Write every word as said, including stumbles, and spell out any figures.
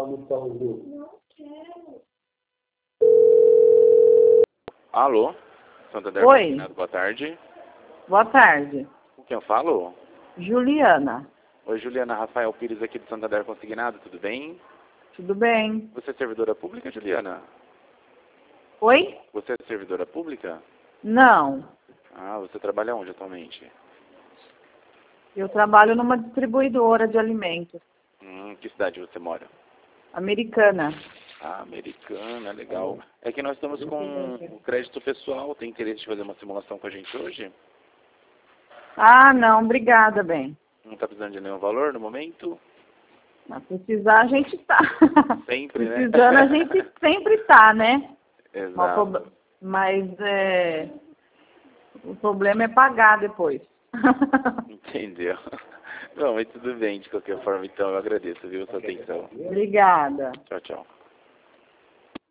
Alô? Santander Oi. Consignado, boa tarde. Boa tarde. Com quem eu falo? Juliana. Oi, Juliana. Rafael Pires aqui do Santander Consignado, tudo bem? Tudo bem? Você é servidora pública, Juliana? Oi? Você é servidora pública? Não. Ah, você trabalha onde atualmente? Eu trabalho numa distribuidora de alimentos. Hum, que cidade você mora? Americana. Ah, Americana, legal. É que nós estamos com o crédito pessoal. Tem interesse de fazer uma simulação com a gente hoje? Ah, não. Obrigada, bem. Não está precisando de nenhum valor no momento? Mas precisar a gente tá. Sempre, né? Precisando a gente sempre tá, né? Mas, Exato. o prob- Mas é... o problema é pagar depois. Entendeu? Não, mas tudo bem, de qualquer forma, então eu agradeço, viu, a sua atenção. Obrigada. Tchau, tchau.